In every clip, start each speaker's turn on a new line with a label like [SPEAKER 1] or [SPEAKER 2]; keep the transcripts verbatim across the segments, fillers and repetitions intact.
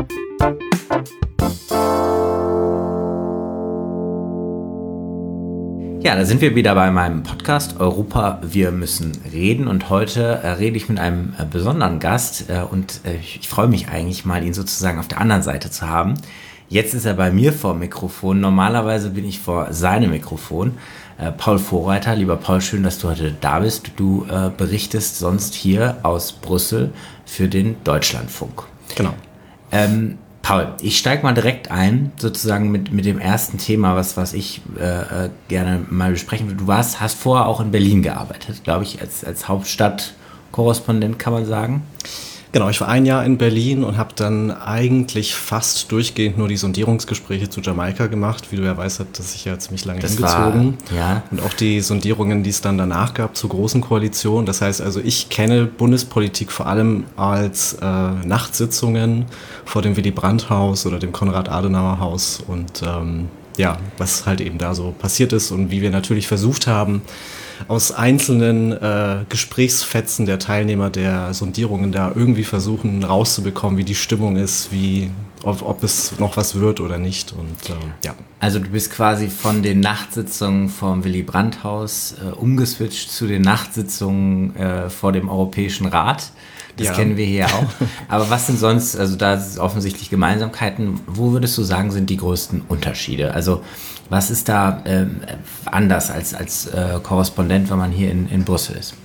[SPEAKER 1] Ja, da sind wir wieder bei meinem Podcast Europa, wir müssen reden, und heute äh, rede ich mit einem äh, besonderen Gast äh, und äh, ich, ich freue mich eigentlich mal, ihn sozusagen auf der anderen Seite zu haben. Jetzt ist er bei mir vor dem Mikrofon, normalerweise bin ich vor seinem Mikrofon. Äh, Paul Vorreiter, lieber Paul, schön, dass du heute da bist. Du äh, berichtest sonst hier aus Brüssel für den Deutschlandfunk.
[SPEAKER 2] Genau.
[SPEAKER 1] Ähm, Paul, ich steige mal direkt ein, sozusagen mit, mit dem ersten Thema, was, was ich äh, gerne mal besprechen will. Du warst, hast vorher auch in Berlin gearbeitet, glaube ich, als, als Hauptstadtkorrespondent, kann man sagen.
[SPEAKER 2] Genau, ich war ein Jahr in Berlin und habe dann eigentlich fast durchgehend nur die Sondierungsgespräche zu Jamaika gemacht. Wie du ja weißt, hat das sich ja ziemlich lange
[SPEAKER 1] das
[SPEAKER 2] hingezogen.
[SPEAKER 1] War, ja.
[SPEAKER 2] Und auch die Sondierungen, die es dann danach gab zur Großen Koalition. Das heißt also, ich kenne Bundespolitik vor allem als äh, Nachtsitzungen vor dem Willy-Brandt-Haus oder dem Konrad-Adenauer-Haus und ähm, ja, was halt eben da so passiert ist und wie wir natürlich versucht haben, aus einzelnen äh, Gesprächsfetzen der Teilnehmer der Sondierungen da irgendwie versuchen rauszubekommen, wie die Stimmung ist, wie ob, ob es noch was wird oder nicht. Und ähm, ja.
[SPEAKER 1] Also du bist quasi von den Nachtsitzungen vom Willy-Brandt-Haus äh, umgeswitcht zu den Nachtsitzungen äh, vor dem Europäischen Rat. Das ja. kennen wir hier auch. Aber was sind sonst, also da sind offensichtlich Gemeinsamkeiten, wo würdest du sagen, sind die größten Unterschiede? Also was ist da ähm, anders als, als äh, Korrespondent, wenn man hier in, in Brüssel ist?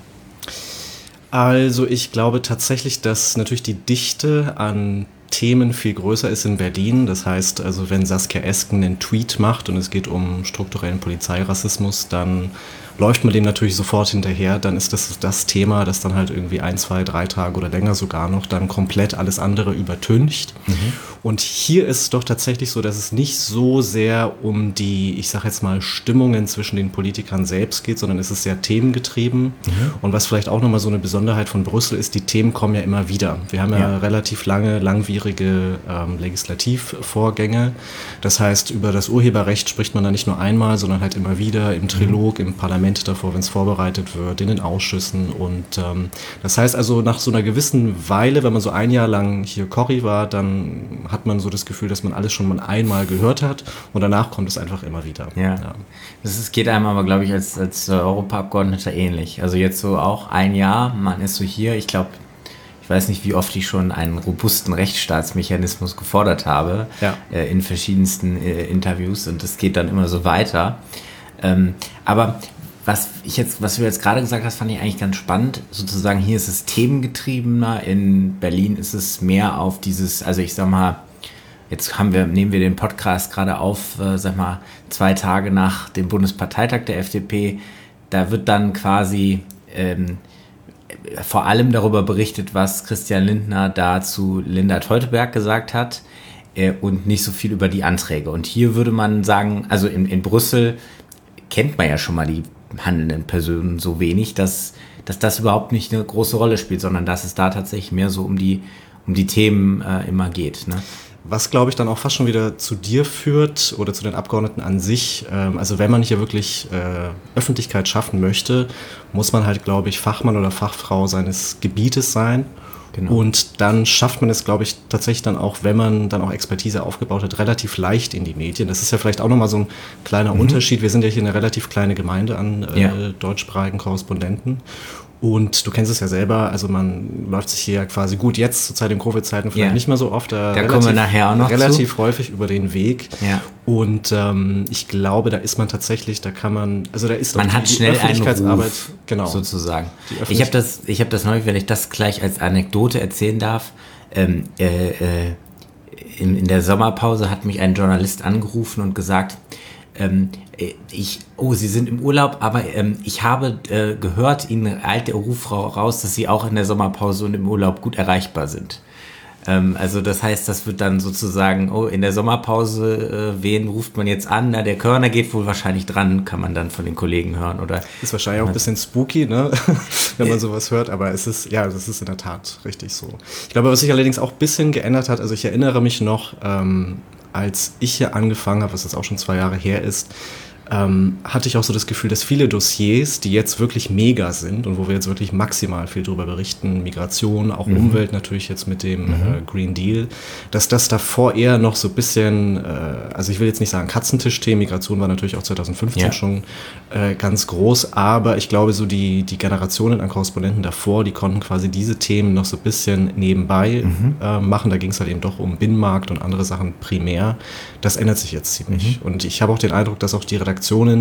[SPEAKER 2] Also ich glaube tatsächlich, dass natürlich die Dichte an Themen viel größer ist in Berlin. Das heißt, also wenn Saskia Esken einen Tweet macht und es geht um strukturellen Polizeirassismus, dann läuft man dem natürlich sofort hinterher, dann ist das das Thema, das dann halt irgendwie ein, zwei, drei Tage oder länger sogar noch dann komplett alles andere übertüncht. Mhm. Und hier ist es doch tatsächlich so, dass es nicht so sehr um die, ich sag jetzt mal, Stimmungen zwischen den Politikern selbst geht, sondern es ist sehr themengetrieben. Mhm. Und was vielleicht auch nochmal so eine Besonderheit von Brüssel ist, die Themen kommen ja immer wieder. Wir haben ja, ja relativ lange, langwierige ähm, Legislativvorgänge. Das heißt, über das Urheberrecht spricht man da nicht nur einmal, sondern halt immer wieder im Trilog, mhm. im Parlament davor, wenn es vorbereitet wird, in den Ausschüssen. Und ähm, das heißt also, nach so einer gewissen Weile, wenn man so ein Jahr lang hier Corrie war, dann hat man so das Gefühl, dass man alles schon mal einmal gehört hat und danach kommt es einfach immer wieder.
[SPEAKER 1] Ja, ja. Das ist, geht einem aber, glaube ich, als, als Europaabgeordneter ähnlich. Also jetzt so auch ein Jahr, man ist so hier, ich glaube, ich weiß nicht, wie oft ich schon einen robusten Rechtsstaatsmechanismus gefordert habe, ja. äh, in verschiedensten äh, Interviews, und das geht dann immer so weiter. Ähm, aber Was ich jetzt, was du jetzt gerade gesagt hast, fand ich eigentlich ganz spannend. Sozusagen hier ist es themengetriebener, in Berlin ist es mehr auf dieses, also ich sag mal, jetzt haben wir, nehmen wir den Podcast gerade auf, äh, sag mal, zwei Tage nach dem Bundesparteitag der F D P. Da wird dann quasi ähm, vor allem darüber berichtet, was Christian Lindner da zu Linda Teuteberg gesagt hat, äh, und nicht so viel über die Anträge. Und hier würde man sagen, also in, in Brüssel kennt man ja schon mal die handelnden Personen so wenig, dass, dass das überhaupt nicht eine große Rolle spielt, sondern dass es da tatsächlich mehr so um die, um die Themen äh, immer geht. Ne?
[SPEAKER 2] Was, glaube ich, dann auch fast schon wieder zu dir führt oder zu den Abgeordneten an sich. Ähm, also wenn man hier wirklich äh, Öffentlichkeit schaffen möchte, muss man halt, glaube ich, Fachmann oder Fachfrau seines Gebietes sein. Genau. Und dann schafft man es, glaube ich, tatsächlich dann auch, wenn man dann auch Expertise aufgebaut hat, relativ leicht in die Medien. Das ist ja vielleicht auch nochmal so ein kleiner mhm. Unterschied. Wir sind ja hier eine relativ kleine Gemeinde an äh, ja. deutschsprachigen Korrespondenten. Und du kennst es ja selber, also man läuft sich hier quasi gut jetzt zur Zeit in Covid-Zeiten vielleicht ja. nicht mehr so oft, äh,
[SPEAKER 1] da
[SPEAKER 2] relativ,
[SPEAKER 1] kommen wir nachher auch noch
[SPEAKER 2] relativ
[SPEAKER 1] zu.
[SPEAKER 2] häufig über den Weg.
[SPEAKER 1] Ja.
[SPEAKER 2] Und ähm, ich glaube, da ist man tatsächlich, da kann man, also da ist
[SPEAKER 1] man
[SPEAKER 2] die,
[SPEAKER 1] hat
[SPEAKER 2] die
[SPEAKER 1] schnell
[SPEAKER 2] Öffentlichkeitsarbeit,
[SPEAKER 1] einen Ruf,
[SPEAKER 2] genau,
[SPEAKER 1] sozusagen. Ich habe das, ich habe das neulich, wenn ich das gleich als Anekdote erzählen darf. Ähm, äh, äh, in, in der Sommerpause hat mich ein Journalist angerufen und gesagt, ähm, ich, oh, Sie sind im Urlaub, aber ähm, ich habe äh, gehört, Ihnen eilt der Ruf raus, dass Sie auch in der Sommerpause und im Urlaub gut erreichbar sind. Ähm, also das heißt, das wird dann sozusagen, oh, in der Sommerpause, äh, wen ruft man jetzt an? Na, der Körner geht wohl wahrscheinlich dran, kann man dann von den Kollegen hören. Oder
[SPEAKER 2] ist wahrscheinlich auch ein bisschen spooky, ne? wenn man sowas hört, aber es ist, ja, das ist in der Tat richtig so. Ich glaube, was sich allerdings auch ein bisschen geändert hat, also ich erinnere mich noch, ähm, als ich hier angefangen habe, was jetzt auch schon zwei Jahre her ist, ähm, hatte ich auch so das Gefühl, dass viele Dossiers, die jetzt wirklich mega sind und wo wir jetzt wirklich maximal viel drüber berichten, Migration, auch mhm. Umwelt natürlich jetzt mit dem mhm. äh, Green Deal, dass das davor eher noch so ein bisschen, äh, also ich will jetzt nicht sagen Katzentischthemen, Migration war natürlich auch zwanzig fünfzehn ja. schon äh, ganz groß, aber ich glaube so die, die Generationen an Korrespondenten davor, die konnten quasi diese Themen noch so ein bisschen nebenbei mhm. äh, machen, da ging es halt eben doch um Binnenmarkt und andere Sachen primär. Das ändert sich jetzt ziemlich. Mhm. Und ich habe auch den Eindruck, dass auch die Redaktionen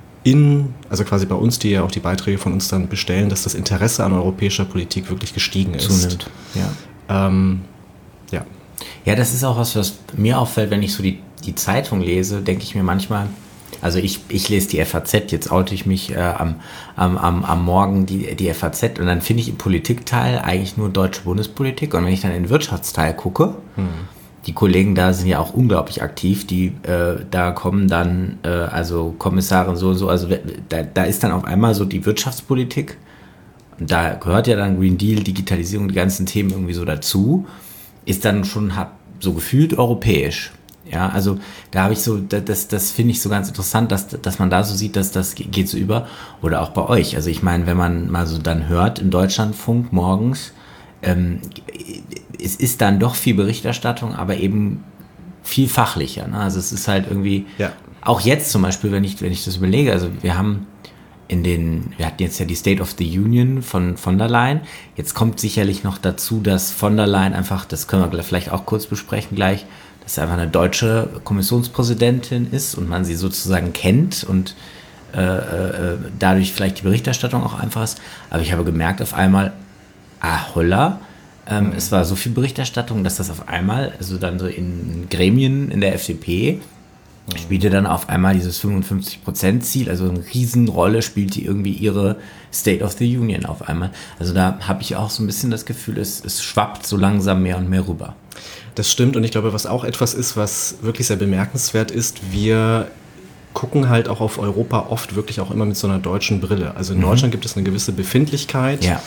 [SPEAKER 2] in, also quasi bei uns, die ja auch die Beiträge von uns dann bestellen, dass das Interesse an europäischer Politik wirklich gestiegen ist.
[SPEAKER 1] Zunimmt, ja. Ähm, ja. Ja, das ist auch was, was mir auffällt, wenn ich so die, die Zeitung lese, denke ich mir manchmal, also ich, ich lese die F A Z, jetzt oute ich mich äh, am, am, am, am Morgen die, die F A Z und dann finde ich im Politikteil eigentlich nur deutsche Bundespolitik und wenn ich dann in den Wirtschaftsteil gucke, hm. die Kollegen da sind ja auch unglaublich aktiv, die äh, da kommen dann, äh, also Kommissarin so und so, also da, da ist dann auf einmal so die Wirtschaftspolitik und da gehört ja dann Green Deal, Digitalisierung, die ganzen Themen irgendwie so dazu, ist dann schon so gefühlt europäisch. Ja, also da habe ich so, das, das finde ich so ganz interessant, dass, dass man da so sieht, dass das geht so über. Oder auch bei euch. Also ich meine, wenn man mal so dann hört im Deutschlandfunk morgens, ähm, es ist dann doch viel Berichterstattung, aber eben viel fachlicher. Ne? Also es ist halt irgendwie, ja. auch jetzt zum Beispiel, wenn ich, wenn ich das überlege, also wir haben in den, wir hatten jetzt ja die State of the Union von von der Leyen. Jetzt kommt sicherlich noch dazu, dass von der Leyen einfach, das können wir vielleicht auch kurz besprechen gleich, dass sie einfach eine deutsche Kommissionspräsidentin ist und man sie sozusagen kennt und äh, äh, dadurch vielleicht die Berichterstattung auch einfach ist. Aber ich habe gemerkt auf einmal, ah holla, ähm, mhm. es war so viel Berichterstattung, dass das auf einmal, also dann so in Gremien in der F D P, spielte dann auf einmal dieses fünfundfünfzig Prozent Ziel, also eine Riesenrolle spielte irgendwie ihre State of the Union auf einmal. Also da habe ich auch so ein bisschen das Gefühl, es, es schwappt so langsam mehr und mehr rüber.
[SPEAKER 2] Das stimmt und ich glaube, was auch etwas ist, was wirklich sehr bemerkenswert ist, wir gucken halt auch auf Europa oft wirklich auch immer mit so einer deutschen Brille. Also in mhm. Deutschland gibt es eine gewisse Befindlichkeit.
[SPEAKER 1] Ja.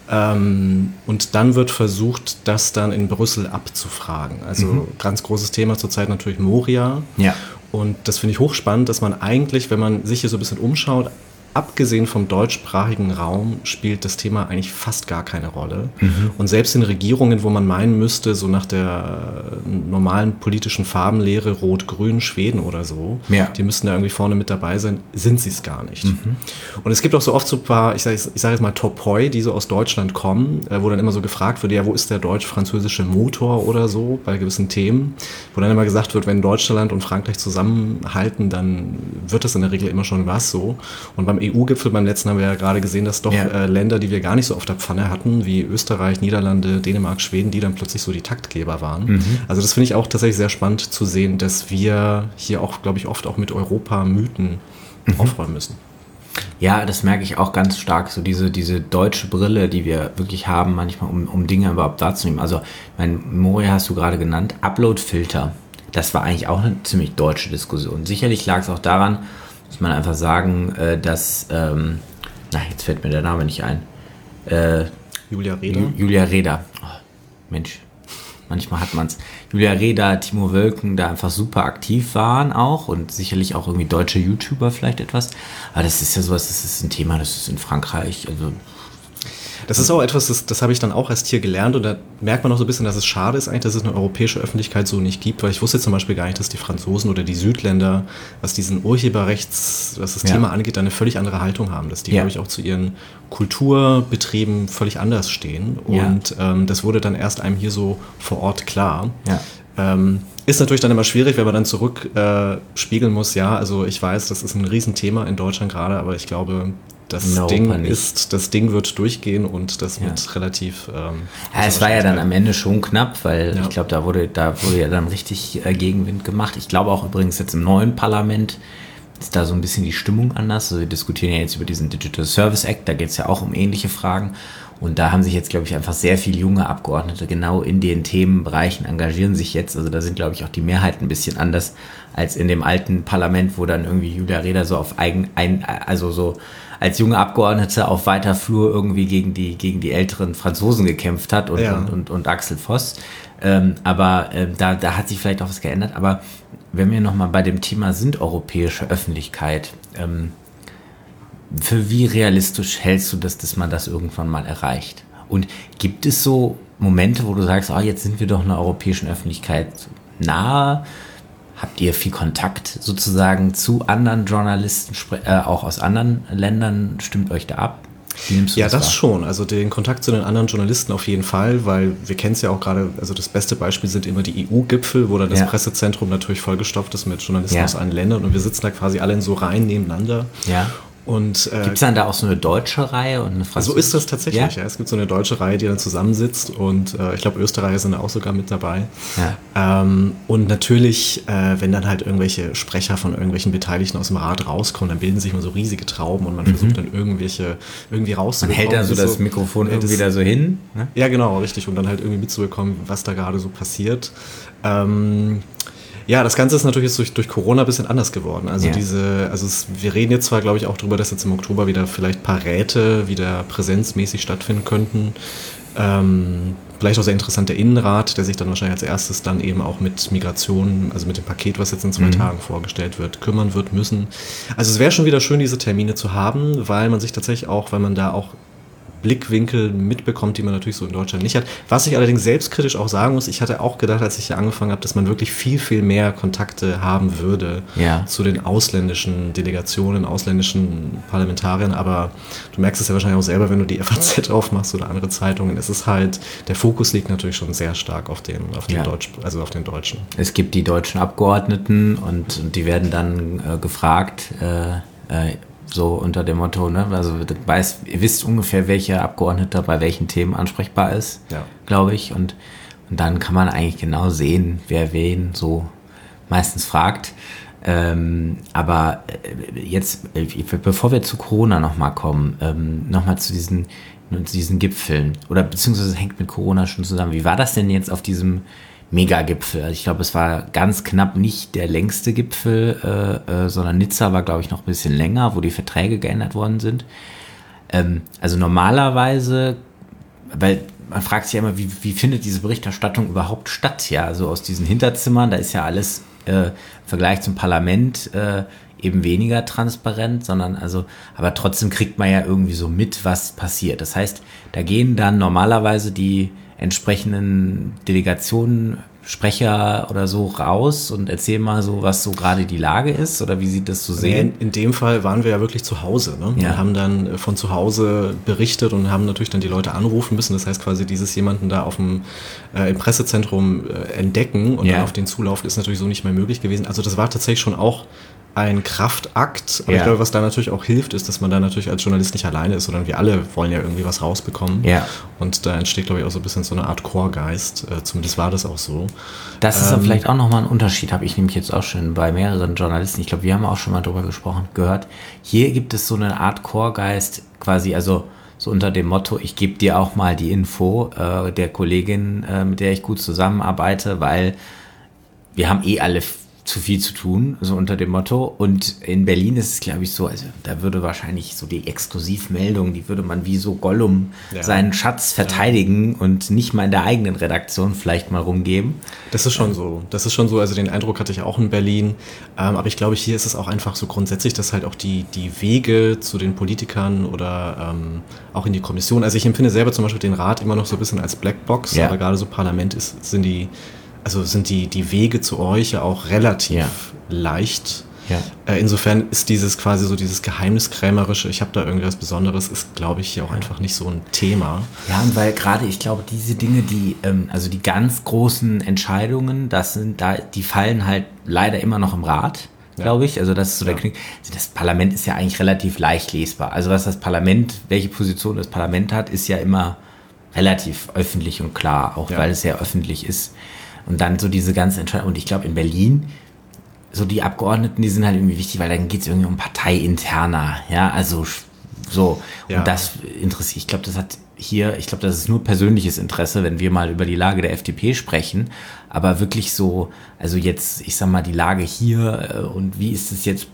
[SPEAKER 2] Ähm, und dann wird versucht, das dann in Brüssel abzufragen. Also mhm. ganz großes Thema zurzeit natürlich Moria.
[SPEAKER 1] Ja.
[SPEAKER 2] Und das finde ich hochspannend, dass man eigentlich, wenn man sich hier so ein bisschen umschaut, abgesehen vom deutschsprachigen Raum spielt das Thema eigentlich fast gar keine Rolle. Mhm. Und selbst in Regierungen, wo man meinen müsste, so nach der normalen politischen Farbenlehre, Rot-Grün, Schweden oder so,
[SPEAKER 1] ja.
[SPEAKER 2] die müssten da irgendwie vorne mit dabei sein, sind sie es gar nicht. Mhm. Und es gibt auch so oft so ein paar, ich sage ich sag jetzt mal Topoi, die so aus Deutschland kommen, wo dann immer so gefragt wird, ja, wo ist der deutsch-französische Motor oder so bei gewissen Themen, wo dann immer gesagt wird, wenn Deutschland und Frankreich zusammenhalten, dann wird das in der Regel immer schon was so. Und beim E U-Gipfel beim letzten haben wir ja gerade gesehen, dass doch ja. äh, Länder, die wir gar nicht so auf der Pfanne hatten, wie Österreich, Niederlande, Dänemark, Schweden, die dann plötzlich so die Taktgeber waren. Mhm. Also das finde ich auch tatsächlich sehr spannend zu sehen, dass wir hier auch, glaube ich, oft auch mit Europa-Mythen mhm. aufräumen müssen.
[SPEAKER 1] Ja, das merke ich auch ganz stark, so diese, diese deutsche Brille, die wir wirklich haben, manchmal, um, um Dinge überhaupt wahrzunehmen. Also, mein Moria hast du gerade genannt, Upload-Filter, das war eigentlich auch eine ziemlich deutsche Diskussion. Sicherlich lag es auch daran, muss man einfach sagen, äh, dass, ähm, na, jetzt fällt mir der Name nicht ein. Äh,
[SPEAKER 2] Julia Reda.
[SPEAKER 1] Ju- Julia Reda. Oh, Mensch, manchmal hat man es. Julia Reda, Timo Wölken da einfach super aktiv waren auch und sicherlich auch irgendwie deutsche YouTuber vielleicht etwas. Aber das ist ja sowas, das ist ein Thema, das ist in Frankreich, also...
[SPEAKER 2] Das ist auch etwas, das, das habe ich dann auch erst hier gelernt und da merkt man auch so ein bisschen, dass es schade ist eigentlich, dass es eine europäische Öffentlichkeit so nicht gibt, weil ich wusste zum Beispiel gar nicht, dass die Franzosen oder die Südländer, was diesen Urheberrechts, was das ja. Thema angeht, eine völlig andere Haltung haben, dass die, ja. glaube ich, auch zu ihren Kulturbetrieben völlig anders stehen und ja. ähm, das wurde dann erst einem hier so vor Ort klar.
[SPEAKER 1] Ja.
[SPEAKER 2] Ähm, ist natürlich dann immer schwierig, wenn man dann zurück äh, spiegeln muss, ja, also ich weiß, das ist ein Riesenthema in Deutschland gerade, aber ich glaube... Das no, Ding ist, das Ding wird durchgehen und das ja. wird relativ. Ähm,
[SPEAKER 1] ja, es war ja dann am Ende schon knapp, weil ja. ich glaube, da wurde, da wurde ja dann richtig äh, Gegenwind gemacht. Ich glaube auch übrigens jetzt im neuen Parlament ist da so ein bisschen die Stimmung anders. Also wir diskutieren ja jetzt über diesen Digital Service Act, da geht es ja auch um ähnliche Fragen. Und da haben sich jetzt, glaube ich, einfach sehr viele junge Abgeordnete genau in den Themenbereichen engagieren sich jetzt. Also da sind, glaube ich, auch die Mehrheiten ein bisschen anders als in dem alten Parlament, wo dann irgendwie Julia Reda so auf eigen, ein, also so als junge Abgeordnete auf weiter Flur irgendwie gegen die, gegen die älteren Franzosen gekämpft hat und,
[SPEAKER 2] Ja.
[SPEAKER 1] und, und, und Axel Voss. Ähm, aber äh, da, da hat sich vielleicht auch was geändert. Aber wenn wir nochmal bei dem Thema sind, europäische Öffentlichkeit, ähm, für wie realistisch hältst du das, dass man das irgendwann mal erreicht? Und gibt es so Momente, wo du sagst, oh, jetzt sind wir doch einer europäischen Öffentlichkeit nahe? Habt ihr viel Kontakt sozusagen zu anderen Journalisten, äh, auch aus anderen Ländern? Stimmt euch da ab? Wie nimmst du
[SPEAKER 2] Ja,
[SPEAKER 1] das
[SPEAKER 2] das
[SPEAKER 1] wahr?
[SPEAKER 2] schon. Also den Kontakt zu den anderen Journalisten auf jeden Fall, weil wir kennen es ja auch gerade, also das beste Beispiel sind immer die E U-Gipfel, wo dann das
[SPEAKER 1] Ja.
[SPEAKER 2] Pressezentrum natürlich vollgestopft ist mit Journalisten
[SPEAKER 1] Ja.
[SPEAKER 2] aus allen Ländern und wir sitzen da quasi alle in so Reihen nebeneinander.
[SPEAKER 1] Ja.
[SPEAKER 2] Und äh,
[SPEAKER 1] Gibt es dann da auch so eine deutsche Reihe und eine
[SPEAKER 2] so
[SPEAKER 1] französische?
[SPEAKER 2] ist das tatsächlich.
[SPEAKER 1] Ja?
[SPEAKER 2] Ja? Es gibt so eine deutsche Reihe, die dann zusammensitzt und äh, ich glaube, Österreicher sind da auch sogar mit dabei.
[SPEAKER 1] Ja.
[SPEAKER 2] Ähm, und natürlich, äh, wenn dann halt irgendwelche Sprecher von irgendwelchen Beteiligten aus dem Rat rauskommen, dann bilden sich immer so riesige Trauben und man versucht dann irgendwelche irgendwie
[SPEAKER 1] Man
[SPEAKER 2] rauszubekommen.
[SPEAKER 1] hält dann so
[SPEAKER 2] wie
[SPEAKER 1] das Mikrofon
[SPEAKER 2] ja,
[SPEAKER 1] irgendwie
[SPEAKER 2] das-
[SPEAKER 1] da so hin. Ne?
[SPEAKER 2] Ja, genau, richtig. Und dann halt irgendwie mitzubekommen, was da gerade so passiert. Ähm, ja, das Ganze ist natürlich jetzt durch, durch Corona ein bisschen anders geworden. Also
[SPEAKER 1] Ja.
[SPEAKER 2] diese, also es, wir reden jetzt zwar, glaube ich, auch darüber, dass jetzt im Oktober wieder vielleicht ein paar Räte wieder präsenzmäßig stattfinden könnten. Ähm, vielleicht auch sehr interessant der Innenrat, der sich dann wahrscheinlich als erstes dann eben auch mit Migration, also mit dem Paket, was jetzt in zwei
[SPEAKER 1] Mhm.
[SPEAKER 2] Tagen vorgestellt wird, kümmern wird müssen. Also es wäre schon wieder schön, diese Termine zu haben, weil man sich tatsächlich auch, weil man da auch Blickwinkel mitbekommt, die man natürlich so in Deutschland nicht hat. Was ich allerdings selbstkritisch auch sagen muss, ich hatte auch gedacht, als ich hier angefangen habe, dass man wirklich viel, viel mehr Kontakte haben würde
[SPEAKER 1] Ja.
[SPEAKER 2] zu den ausländischen Delegationen, ausländischen Parlamentariern, aber du merkst es ja wahrscheinlich auch selber, wenn du die F A Z aufmachst oder andere Zeitungen. Es ist halt, der Fokus liegt natürlich schon sehr stark auf den, auf den
[SPEAKER 1] Ja.
[SPEAKER 2] Deutsch, also auf den Deutschen.
[SPEAKER 1] Es gibt die deutschen Abgeordneten und, und die werden dann äh, gefragt, äh, äh, so unter dem Motto, ne, also du weißt, ihr wisst ungefähr, welcher Abgeordneter bei welchen Themen ansprechbar ist,
[SPEAKER 2] Ja.
[SPEAKER 1] glaube ich. Und, und dann kann man eigentlich genau sehen, wer wen so meistens fragt. Ähm, aber äh, jetzt, äh, bevor wir zu Corona nochmal kommen, ähm, nochmal zu diesen, zu diesen Gipfeln, oder beziehungsweise hängt mit Corona schon zusammen. Wie war das denn jetzt auf diesem Mega-Gipfel? Also ich glaube, es war ganz knapp nicht der längste Gipfel, äh, äh, sondern Nizza war, glaube ich, noch ein bisschen länger, wo die Verträge geändert worden sind. Ähm, also normalerweise, weil man fragt sich ja immer, wie, wie findet diese Berichterstattung überhaupt statt? Ja, also aus diesen Hinterzimmern, da ist ja alles äh, im Vergleich zum Parlament äh, eben weniger transparent, sondern also, aber trotzdem kriegt man ja irgendwie so mit, was passiert. Das heißt, da gehen dann normalerweise die entsprechenden Delegationen, Sprecher oder so raus und erzählen mal so, was so gerade die Lage ist oder wie sie das so sehen.
[SPEAKER 2] In, in dem Fall waren wir ja wirklich zu Hause, ne?
[SPEAKER 1] Ja.
[SPEAKER 2] Und haben dann von zu Hause berichtet und haben natürlich dann die Leute anrufen müssen. Das heißt quasi dieses jemanden da auf dem, äh, im Pressezentrum äh, entdecken und
[SPEAKER 1] Ja.
[SPEAKER 2] dann auf den zulaufen ist natürlich so nicht mehr möglich gewesen. Also das war tatsächlich schon auch ein Kraftakt. Aber
[SPEAKER 1] Ja.
[SPEAKER 2] ich glaube, was da natürlich auch hilft, ist, dass man da natürlich als Journalist nicht alleine ist, sondern wir alle wollen ja irgendwie was rausbekommen.
[SPEAKER 1] Ja.
[SPEAKER 2] Und da entsteht, glaube ich, auch so ein bisschen so eine Art Chorgeist. Äh, zumindest war das auch so.
[SPEAKER 1] Das ist
[SPEAKER 2] Ähm,
[SPEAKER 1] aber vielleicht auch nochmal ein Unterschied, habe ich nämlich jetzt auch schon bei mehreren Journalisten, ich glaube, wir haben auch schon mal drüber gesprochen, gehört. Hier gibt es so eine Art Chorgeist, quasi, also so unter dem Motto, ich gebe dir auch mal die Info äh, der Kollegin, äh, mit der ich gut zusammenarbeite, weil wir haben eh alle f- zu viel zu tun, so unter dem Motto. Und in Berlin ist es, glaube ich, so, also da würde wahrscheinlich so die Exklusivmeldung, die würde man wie so Gollum
[SPEAKER 2] Ja.
[SPEAKER 1] seinen Schatz verteidigen und nicht mal in der eigenen Redaktion vielleicht mal rumgeben.
[SPEAKER 2] Das ist schon so. Das ist schon so. Also den Eindruck hatte ich auch in Berlin. Ähm, aber ich glaube, hier ist es auch einfach so grundsätzlich, dass halt auch die, die Wege zu den Politikern oder ähm, auch in die Kommission, also ich empfinde selber zum Beispiel den Rat immer noch so ein bisschen als Blackbox,
[SPEAKER 1] Ja.
[SPEAKER 2] aber gerade so Parlament ist, sind die, also sind die, die Wege zu euch ja auch relativ
[SPEAKER 1] Ja.
[SPEAKER 2] leicht.
[SPEAKER 1] Ja.
[SPEAKER 2] Äh, insofern ist dieses quasi so dieses Geheimniskrämerische, ich habe da irgendwas Besonderes, ist, glaube ich, hier auch einfach nicht so ein Thema.
[SPEAKER 1] Ja, und weil gerade, ich glaube, diese Dinge, die, ähm, also die ganz großen Entscheidungen, das sind da, die fallen halt leider immer noch im Rat,
[SPEAKER 2] Ja.
[SPEAKER 1] glaube ich. Also das ist so der
[SPEAKER 2] Ja.
[SPEAKER 1] Knick. Also das Parlament ist ja eigentlich relativ leicht lesbar. Also was das Parlament, welche Position das Parlament hat, ist ja immer relativ öffentlich und klar, auch
[SPEAKER 2] Ja.
[SPEAKER 1] weil es ja öffentlich ist. Und dann so diese ganze Entscheidung. Und ich glaube, in Berlin, so die Abgeordneten, die sind halt irgendwie wichtig, weil dann geht es irgendwie um parteiinterner, ja, also sch- so. Und
[SPEAKER 2] Ja.
[SPEAKER 1] das interessiert, ich glaube, das hat hier, ich glaube, das ist nur persönliches Interesse, wenn wir mal über die Lage der F D P sprechen, aber wirklich so, also jetzt, ich sag mal, die Lage hier äh, und wie ist es jetzt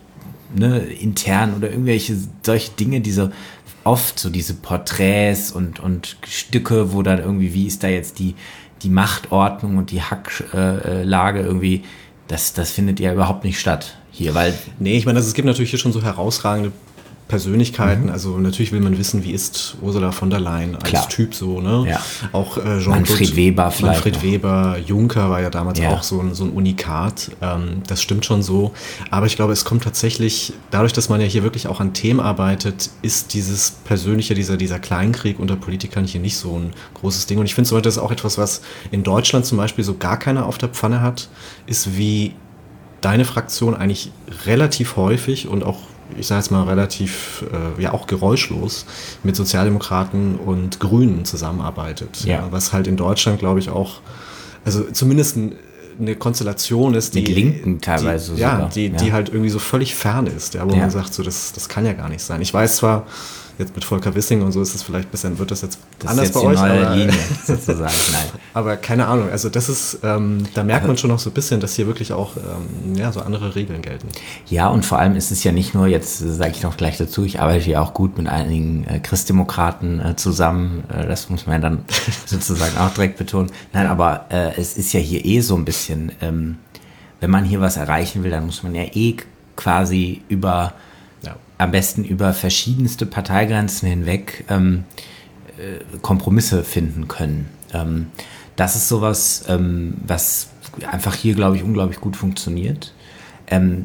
[SPEAKER 1] ne, intern oder irgendwelche solche Dinge, die so oft so diese Porträts und, und Stücke, wo dann irgendwie, wie ist da jetzt die, die Machtordnung und die Hacklage irgendwie, das, das findet ja überhaupt nicht statt hier, weil...
[SPEAKER 2] Nee, ich meine, also es gibt natürlich hier schon so herausragende Persönlichkeiten, mhm. also natürlich will man wissen, wie ist Ursula von der Leyen als Klar. Typ so, ne?
[SPEAKER 1] Ja.
[SPEAKER 2] Auch äh, Jean
[SPEAKER 1] Manfred Weber vielleicht.
[SPEAKER 2] Manfred noch. Weber, Juncker war ja damals ja. auch so ein, so ein Unikat, ähm, das stimmt schon so, aber ich glaube, es kommt tatsächlich, dadurch, dass man ja hier wirklich auch an Themen arbeitet, ist dieses Persönliche, dieser, dieser Kleinkrieg unter Politikern hier nicht so ein großes Ding und ich finde, so das ist auch etwas, was in Deutschland zum Beispiel so gar keiner auf der Pfanne hat, ist wie deine Fraktion eigentlich relativ häufig und auch ich sage jetzt mal relativ, äh, ja auch geräuschlos mit Sozialdemokraten und Grünen zusammenarbeitet.
[SPEAKER 1] Ja.
[SPEAKER 2] Ja, was halt in Deutschland, glaube ich, auch, also zumindest ein, eine Konstellation ist, die...
[SPEAKER 1] Mit Linken teilweise
[SPEAKER 2] die, ja,
[SPEAKER 1] sogar.
[SPEAKER 2] Die,
[SPEAKER 1] ja,
[SPEAKER 2] die halt irgendwie so völlig fern ist, ja, wo
[SPEAKER 1] ja.
[SPEAKER 2] man sagt, so, das, das kann ja gar nicht sein. Ich weiß zwar, jetzt mit Volker Wissing und so ist es vielleicht ein bisschen, wird das jetzt
[SPEAKER 1] das
[SPEAKER 2] anders
[SPEAKER 1] ist jetzt
[SPEAKER 2] bei
[SPEAKER 1] die
[SPEAKER 2] euch.
[SPEAKER 1] Neue
[SPEAKER 2] aber,
[SPEAKER 1] Linie, sozusagen. Nein.
[SPEAKER 2] Aber keine Ahnung, also das ist, ähm, da merkt aber man schon noch so ein bisschen, dass hier wirklich auch ähm, ja, so andere Regeln gelten.
[SPEAKER 1] Ja, und vor allem ist es ja nicht nur, jetzt sage ich noch gleich dazu, ich arbeite ja auch gut mit einigen äh, Christdemokraten äh, zusammen, äh, das muss man ja dann sozusagen auch direkt betonen. Nein, aber äh, es ist ja hier eh so ein bisschen, ähm, wenn man hier was erreichen will, dann muss man ja eh quasi über... Ja. am besten über verschiedenste Parteigrenzen hinweg ähm, äh, Kompromisse finden können. Ähm, das ist sowas, ähm, was einfach hier, glaube ich, unglaublich gut funktioniert. Ähm,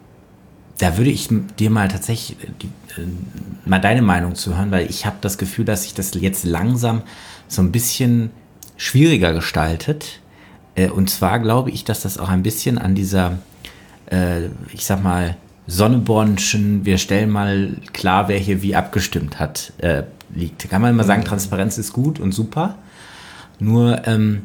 [SPEAKER 1] da würde ich dir mal tatsächlich die, äh, mal deine Meinung zu hören, weil ich habe das Gefühl, dass sich das jetzt langsam so ein bisschen schwieriger gestaltet. Äh, und zwar glaube ich, dass das auch ein bisschen an dieser, äh, ich sag mal, Sonnebornschen, wir stellen mal klar, wer hier wie abgestimmt hat, äh, liegt. Kann man immer sagen, Transparenz ist gut und super. Nur, ähm,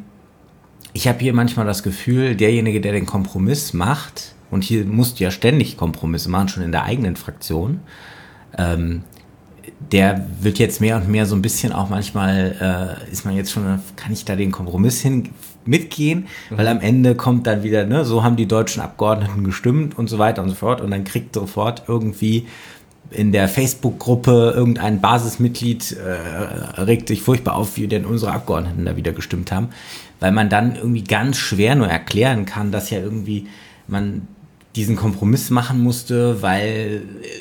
[SPEAKER 1] ich habe hier manchmal das Gefühl, derjenige, der den Kompromiss macht, und hier musst du ja ständig Kompromisse machen, schon in der eigenen Fraktion, ähm, der wird jetzt mehr und mehr so ein bisschen auch manchmal, äh, ist man jetzt schon, kann ich da den Kompromiss hin mitgehen, mhm. weil am Ende kommt dann wieder, ne, so haben die deutschen Abgeordneten gestimmt und so weiter und so fort und dann kriegt sofort irgendwie in der Facebook-Gruppe irgendein Basismitglied äh, regt sich furchtbar auf, wie denn unsere Abgeordneten da wieder gestimmt haben, weil man dann irgendwie ganz schwer nur erklären kann, dass ja irgendwie man diesen Kompromiss machen musste, weil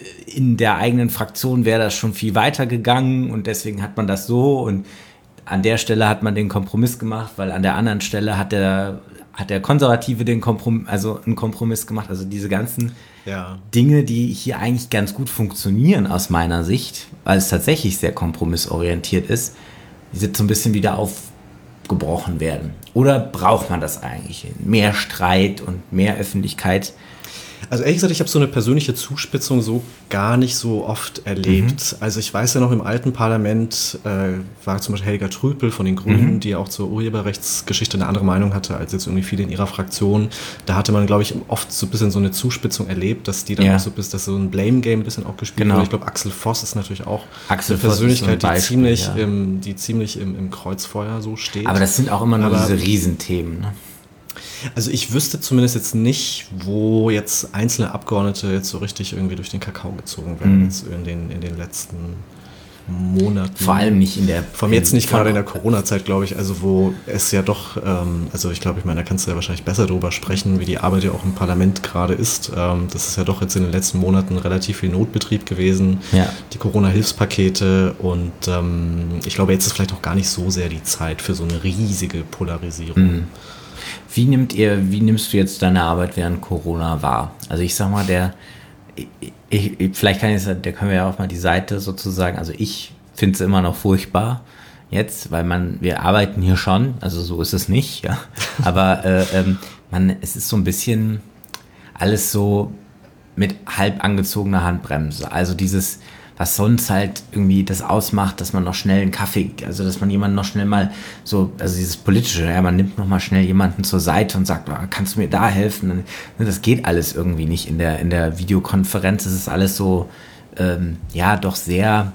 [SPEAKER 1] in der eigenen Fraktion wäre das schon viel weiter gegangen und deswegen hat man das so und an der Stelle hat man den Kompromiss gemacht, weil an der anderen Stelle hat der, hat der Konservative den Kompromiss, also einen Kompromiss gemacht. Also diese ganzen ja. Dinge, die hier eigentlich ganz gut funktionieren aus meiner Sicht, weil es tatsächlich sehr kompromissorientiert ist, die jetzt so ein bisschen wieder aufgebrochen werden. Oder braucht man das eigentlich? Mehr Streit und mehr Öffentlichkeit?
[SPEAKER 2] Also ehrlich gesagt, ich habe so eine persönliche Zuspitzung so gar nicht so oft erlebt. Mhm. Also ich weiß ja noch, im alten Parlament äh, war zum Beispiel Helga Trüpel von den Grünen, mhm. die ja auch zur Urheberrechtsgeschichte eine andere Meinung hatte als jetzt irgendwie viele in ihrer Fraktion. Da hatte man, glaube ich, oft so ein bisschen so eine Zuspitzung erlebt, dass die dann ja. auch so bis, dass so ein Blame-Game ein bisschen auch gespielt genau. wurde. Ich glaube, Axel Voss ist natürlich auch
[SPEAKER 1] Axel
[SPEAKER 2] eine Persönlichkeit,
[SPEAKER 1] so ein Beispiel,
[SPEAKER 2] die ziemlich,
[SPEAKER 1] ja.
[SPEAKER 2] im, die ziemlich im, im Kreuzfeuer so steht.
[SPEAKER 1] Aber das sind auch immer nur
[SPEAKER 2] Aber,
[SPEAKER 1] diese Riesenthemen, ne?
[SPEAKER 2] Also ich wüsste zumindest jetzt nicht, wo jetzt einzelne Abgeordnete jetzt so richtig irgendwie durch den Kakao gezogen werden, mhm. jetzt in den, in den letzten Monaten.
[SPEAKER 1] Vor allem nicht in der...
[SPEAKER 2] Vor allem jetzt nicht gerade in der Corona-Zeit, glaube ich, also wo es ja doch, ähm, also ich glaube, ich meine, da kannst du ja wahrscheinlich besser drüber sprechen, wie die Arbeit ja auch im Parlament gerade ist. Ähm, das ist ja doch jetzt in den letzten Monaten relativ viel Notbetrieb gewesen,
[SPEAKER 1] ja.
[SPEAKER 2] die Corona-Hilfspakete und ähm, ich glaube, jetzt ist vielleicht auch gar nicht so sehr die Zeit für so eine riesige Polarisierung.
[SPEAKER 1] Mhm. Wie nimmt ihr, wie nimmst du jetzt deine Arbeit während Corona wahr? Also ich sag mal, der, ich, ich, vielleicht kann ich, da können wir ja auch mal die Seite sozusagen, also ich finde es immer noch furchtbar jetzt, weil man, wir arbeiten hier schon, also so ist es nicht, ja, aber äh, ähm, man, es ist so ein bisschen alles so mit halb angezogener Handbremse, also dieses, was sonst halt irgendwie das ausmacht, dass man noch schnell einen Kaffee, also dass man jemanden noch schnell mal so, also dieses politische, ja, man nimmt noch mal schnell jemanden zur Seite und sagt, oh, kannst du mir da helfen? Das geht alles irgendwie nicht in der, in der Videokonferenz, es ist alles so, ähm, ja, doch sehr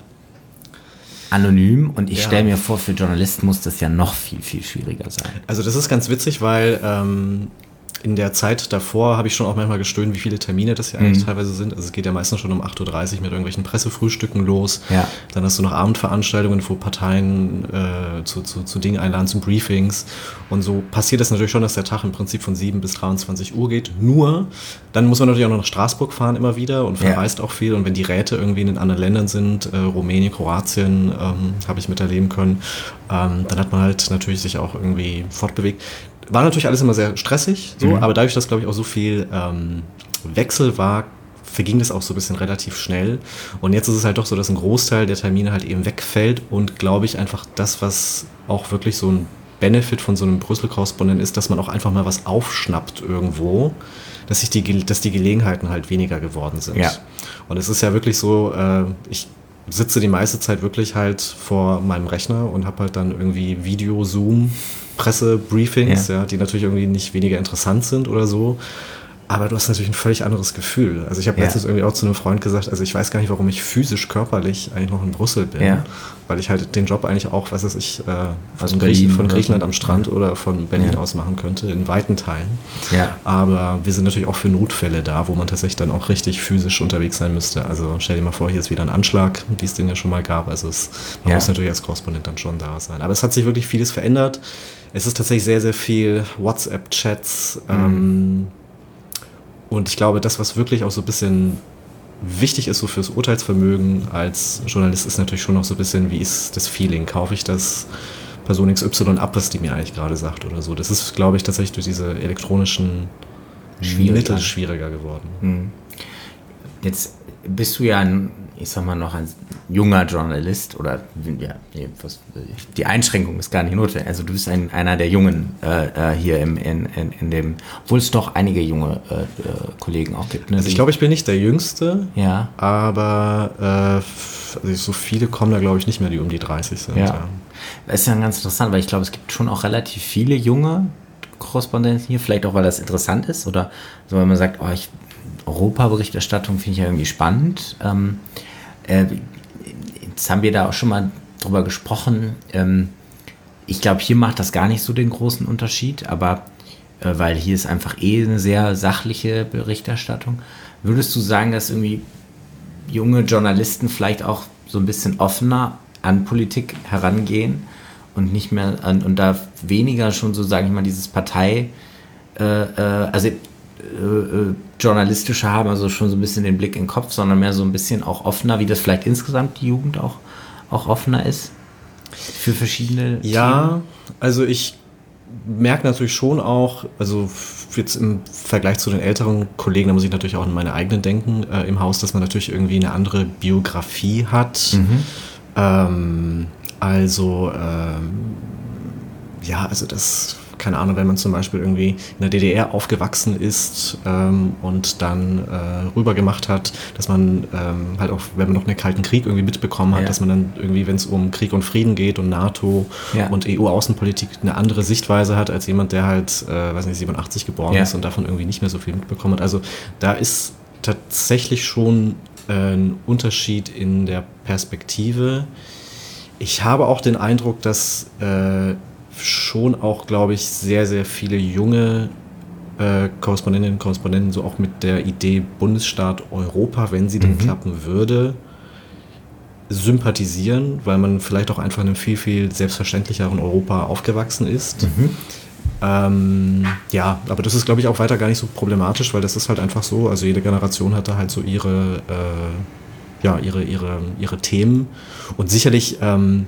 [SPEAKER 1] anonym und ich ja. stelle mir vor, für Journalisten muss das ja noch viel, viel schwieriger sein.
[SPEAKER 2] Also das ist ganz witzig, weil ähm in der Zeit davor habe ich schon auch manchmal gestöhnt, wie viele Termine das ja eigentlich
[SPEAKER 1] Mhm.
[SPEAKER 2] teilweise sind. Also es geht ja meistens schon um acht Uhr dreißig mit irgendwelchen Pressefrühstücken los.
[SPEAKER 1] Ja.
[SPEAKER 2] Dann hast du noch Abendveranstaltungen, wo Parteien äh, zu, zu, zu Dingen einladen, zu Briefings. Und so passiert es natürlich schon, dass der Tag im Prinzip von sieben bis dreiundzwanzig Uhr geht. Nur, dann muss man natürlich auch noch nach Straßburg fahren immer wieder und verreist ja. auch viel. Und wenn die Räte irgendwie in den anderen Ländern sind, äh, Rumänien, Kroatien, ähm, habe ich miterleben können, ähm, dann hat man halt natürlich sich auch irgendwie fortbewegt. War natürlich alles immer sehr stressig, so, mhm. aber dadurch, dass, glaube ich, auch so viel ähm, Wechsel war, verging das auch so ein bisschen relativ schnell. Und jetzt ist es halt doch so, dass ein Großteil der Termine halt eben wegfällt und, glaube ich, einfach das, was auch wirklich so ein Benefit von so einem Brüssel-Korrespondent ist, dass man auch einfach mal was aufschnappt irgendwo, dass, sich die, dass die Gelegenheiten halt weniger geworden sind.
[SPEAKER 1] Ja.
[SPEAKER 2] Und es ist ja wirklich so, äh, ich sitze die meiste Zeit wirklich halt vor meinem Rechner und habe halt dann irgendwie Video, Zoom, Pressebriefings, ja. ja, die natürlich irgendwie nicht weniger interessant sind oder so. Aber du hast natürlich ein völlig anderes Gefühl. Also ich habe ja. letztens irgendwie auch zu einem Freund gesagt, also ich weiß gar nicht, warum ich physisch, körperlich eigentlich noch in Brüssel bin. Ja. Weil ich halt den Job eigentlich auch, was weiß ich, äh, von, Berlin, von Griechenland am Strand ja. oder von Berlin ja. aus machen könnte, in weiten Teilen. Ja. Aber wir sind natürlich auch für Notfälle da, wo man tatsächlich dann auch richtig physisch unterwegs sein müsste. Also stell dir mal vor, hier ist wieder ein Anschlag, wie es den ja schon mal gab. Also es, man ja. muss natürlich als Korrespondent dann schon da sein. Aber es hat sich wirklich vieles verändert. Es ist tatsächlich sehr, sehr viel WhatsApp-Chats, mhm. ähm, und ich glaube, das, was wirklich auch so ein bisschen wichtig ist so fürs Urteilsvermögen als Journalist, ist natürlich schon noch so ein bisschen, wie ist das Feeling? Kaufe ich das Person X Y ab, was die mir eigentlich gerade sagt oder so? Das ist, glaube ich, tatsächlich durch diese elektronischen schwieriger. Mittel schwieriger geworden.
[SPEAKER 1] Hm. Jetzt bist du ja ein, ich sag mal noch ein junger Journalist oder ja, die Einschränkung ist gar nicht notwendig. Also du bist ein, einer der Jungen äh, hier im, in, in, in dem, obwohl es doch einige junge äh, Kollegen auch gibt. Ne?
[SPEAKER 2] Also ich glaube, ich bin nicht der Jüngste,
[SPEAKER 1] ja.
[SPEAKER 2] aber äh, also so viele kommen da, glaube ich, nicht mehr, die um die dreißig sind.
[SPEAKER 1] Ja.
[SPEAKER 2] Ja.
[SPEAKER 1] Das ist ja ganz interessant, weil ich glaube, es gibt schon auch relativ viele junge Korrespondenten hier, vielleicht auch, weil das interessant ist oder so, wenn man sagt, oh, ich Europaberichterstattung finde ich ja irgendwie spannend. Ähm, äh, jetzt haben wir da auch schon mal drüber gesprochen. Ähm, ich glaube, hier macht das gar nicht so den großen Unterschied, aber äh, weil hier ist einfach eh eine sehr sachliche Berichterstattung. Würdest du sagen, dass irgendwie junge Journalisten vielleicht auch so ein bisschen offener an Politik herangehen und nicht mehr an, und da weniger schon so, sage ich mal, dieses Partei, äh, äh, also äh, äh, journalistische haben, also schon so ein bisschen den Blick in den Kopf, sondern mehr so ein bisschen auch offener, wie das vielleicht insgesamt die Jugend auch, auch offener ist für verschiedene
[SPEAKER 2] Ja,
[SPEAKER 1] Themen?
[SPEAKER 2] Also ich merke natürlich schon auch, also jetzt im Vergleich zu den älteren Kollegen, da muss ich natürlich auch an meine eigenen denken, äh, im Haus, dass man natürlich irgendwie eine andere Biografie hat.
[SPEAKER 1] Mhm.
[SPEAKER 2] Ähm, also ähm, ja, also das, keine Ahnung, wenn man zum Beispiel irgendwie in der D D R aufgewachsen ist ähm, und dann äh, rüber gemacht hat, dass man ähm, halt auch, wenn man noch einen Kalten Krieg irgendwie mitbekommen hat, ja. dass man dann irgendwie, wenn es um Krieg und Frieden geht und NATO ja. und E U-Außenpolitik eine andere Sichtweise hat, als jemand, der halt, äh, weiß nicht, siebenundachtzig geboren ja. ist und davon irgendwie nicht mehr so viel mitbekommen hat. Also da ist tatsächlich schon äh, ein Unterschied in der Perspektive. Ich habe auch den Eindruck, dass äh, schon auch, glaube ich, sehr, sehr viele junge äh, Korrespondentinnen und Korrespondenten so auch mit der Idee Bundesstaat Europa, wenn sie denn mhm. klappen würde, sympathisieren, weil man vielleicht auch einfach in einem viel, viel selbstverständlicheren Europa aufgewachsen ist. Mhm. Ähm, ja, aber das ist, glaube ich, auch weiter gar nicht so problematisch, weil das ist halt einfach so, also jede Generation hat da halt so ihre, äh, ja, ihre, ihre, ihre Themen und sicherlich ähm,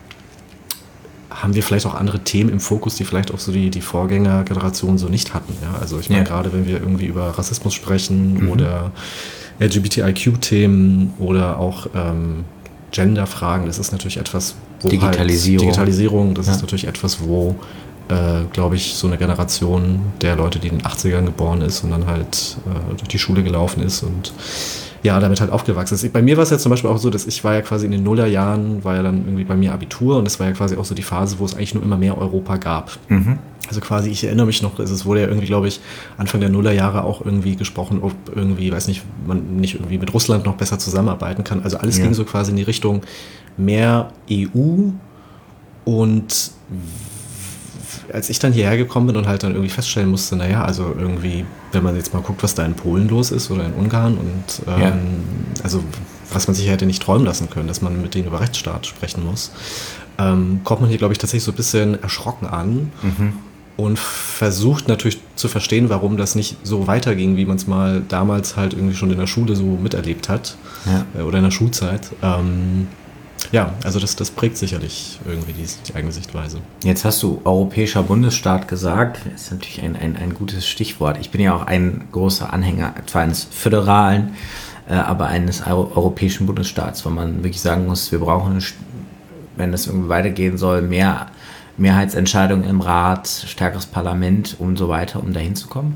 [SPEAKER 2] haben wir vielleicht auch andere Themen im Fokus, die vielleicht auch so die, die Vorgängergenerationen so nicht hatten. Ja? Also ich meine, ja. gerade wenn wir irgendwie über Rassismus sprechen mhm. oder L G B T I Q-Themen oder auch ähm, Gender-Fragen, das ist natürlich etwas, wo
[SPEAKER 1] Digitalisierung.
[SPEAKER 2] Halt, Digitalisierung, das ja. ist natürlich etwas, wo, äh, glaube ich, so eine Generation der Leute, die in den achtzigern geboren ist und dann halt äh, durch die Schule gelaufen ist und ja, damit halt aufgewachsen ist. Bei mir war es ja zum Beispiel auch so, dass ich war ja quasi in den Nullerjahren, war ja dann irgendwie bei mir Abitur und das war ja quasi auch so die Phase, wo es eigentlich nur immer mehr Europa gab. Mhm. Also quasi, ich erinnere mich noch, es wurde ja irgendwie, glaube ich, Anfang der Nullerjahre auch irgendwie gesprochen, ob irgendwie, weiß nicht, man nicht irgendwie mit Russland noch besser zusammenarbeiten kann. Also alles ja. ging so quasi in die Richtung mehr E U und als ich dann hierher gekommen bin und halt dann irgendwie feststellen musste, naja, also irgendwie, wenn man jetzt mal guckt, was da in Polen los ist oder in Ungarn und ähm, ja. also was man sich hätte nicht träumen lassen können, dass man mit denen über Rechtsstaat sprechen muss, ähm, kommt man hier, glaube ich, tatsächlich so ein bisschen erschrocken an. Mhm. Und versucht natürlich zu verstehen, warum das nicht so weiterging, wie man es mal damals halt irgendwie schon in der Schule so miterlebt hat. Ja. Oder in der Schulzeit. Ähm, ja, also das, das prägt sicherlich irgendwie die, die eigene Sichtweise.
[SPEAKER 1] Jetzt hast du europäischer Bundesstaat gesagt. Das ist natürlich ein, ein, ein gutes Stichwort. Ich bin ja auch ein großer Anhänger zwar eines föderalen, äh, aber eines europäischen Bundesstaats, weil man wirklich sagen muss, wir brauchen, wenn das irgendwie weitergehen soll, mehr Mehrheitsentscheidungen im Rat, stärkeres Parlament und so weiter, um dahin zu kommen.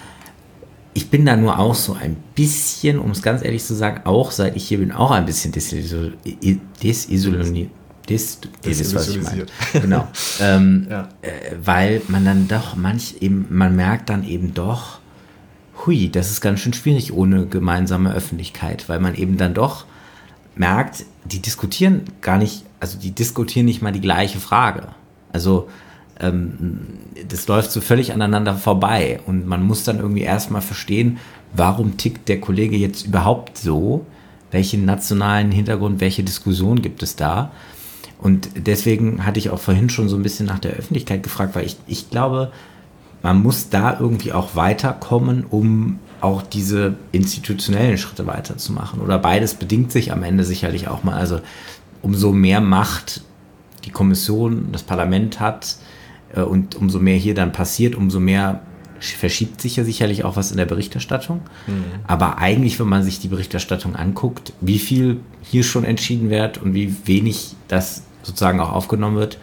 [SPEAKER 1] Ich bin da nur auch so ein bisschen, um es ganz ehrlich zu sagen, auch seit ich hier bin, auch ein bisschen desillusioniert. Desillusioniert. Des, ihr wisst, was ich meine. Genau. ähm, ja. äh, weil man dann doch manch eben, man merkt dann eben doch, hui, das ist ganz schön schwierig ohne gemeinsame Öffentlichkeit, weil man eben dann doch merkt, die diskutieren gar nicht, also die diskutieren nicht mal die gleiche Frage. Also ähm, das läuft so völlig aneinander vorbei und man muss dann irgendwie erstmal verstehen, warum tickt der Kollege jetzt überhaupt so, welchen nationalen Hintergrund, welche Diskussion gibt es da, und deswegen hatte ich auch vorhin schon so ein bisschen nach der Öffentlichkeit gefragt, weil ich, ich glaube, man muss da irgendwie auch weiterkommen, um auch diese institutionellen Schritte weiterzumachen, oder beides bedingt sich am Ende sicherlich auch mal, also umso mehr Macht die Kommission, das Parlament hat äh, und umso mehr hier dann passiert, umso mehr verschiebt sich ja sicherlich auch was in der Berichterstattung. Mhm. Aber eigentlich, wenn man sich die Berichterstattung anguckt, wie viel hier schon entschieden wird und wie wenig das sozusagen auch aufgenommen wird,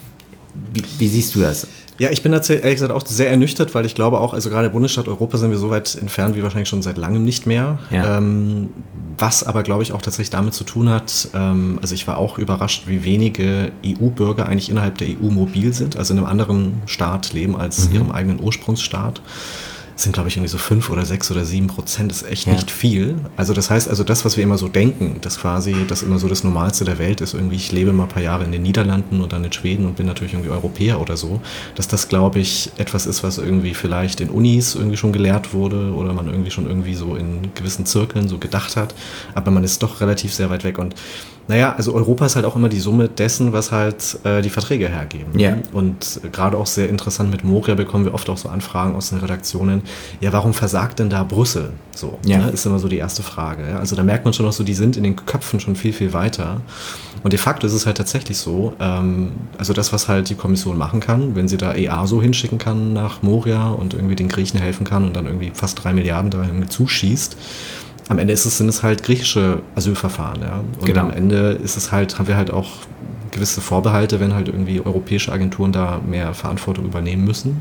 [SPEAKER 1] wie, wie siehst du das?
[SPEAKER 2] Ja, ich bin da ehrlich gesagt auch sehr ernüchtert, weil ich glaube auch, also gerade Bundesstaat Europa sind wir so weit entfernt wie wahrscheinlich schon seit langem nicht mehr. Ja. Ähm, was aber, glaube ich, auch tatsächlich damit zu tun hat, ähm, also ich war auch überrascht, wie wenige E U-Bürger eigentlich innerhalb der E U mobil sind, also in einem anderen Staat leben als mhm. ihrem eigenen Ursprungsstaat. Das sind, glaube ich, irgendwie so fünf oder sechs oder sieben Prozent, das ist echt ja. nicht viel. Also das heißt, also das, was wir immer so denken, dass quasi das immer so das Normalste der Welt ist, irgendwie ich lebe mal ein paar Jahre in den Niederlanden und dann in Schweden und bin natürlich irgendwie Europäer oder so, dass das, glaube ich, etwas ist, was irgendwie vielleicht in Unis irgendwie schon gelehrt wurde oder man irgendwie schon irgendwie so in gewissen Zirkeln so gedacht hat, aber man ist doch relativ sehr weit weg. Und naja, also Europa ist halt auch immer die Summe dessen, was halt äh, die Verträge hergeben.
[SPEAKER 1] Ja.
[SPEAKER 2] Und äh, gerade auch sehr interessant mit Moria bekommen wir oft auch so Anfragen aus den Redaktionen, ja, warum versagt denn da Brüssel? So, ja. ne, ist immer so die erste Frage. Ja? Also da merkt man schon noch so, die sind in den Köpfen schon viel, viel weiter. Und de facto ist es halt tatsächlich so, ähm, also das, was halt die Kommission machen kann, wenn sie da E A S O hinschicken kann nach Moria und irgendwie den Griechen helfen kann und dann irgendwie fast drei Milliarden da irgendwie zuschießt, am Ende ist es, sind es halt griechische Asylverfahren, ja. Und genau. am Ende ist es halt, haben wir halt auch gewisse Vorbehalte, wenn halt irgendwie europäische Agenturen da mehr Verantwortung übernehmen müssen.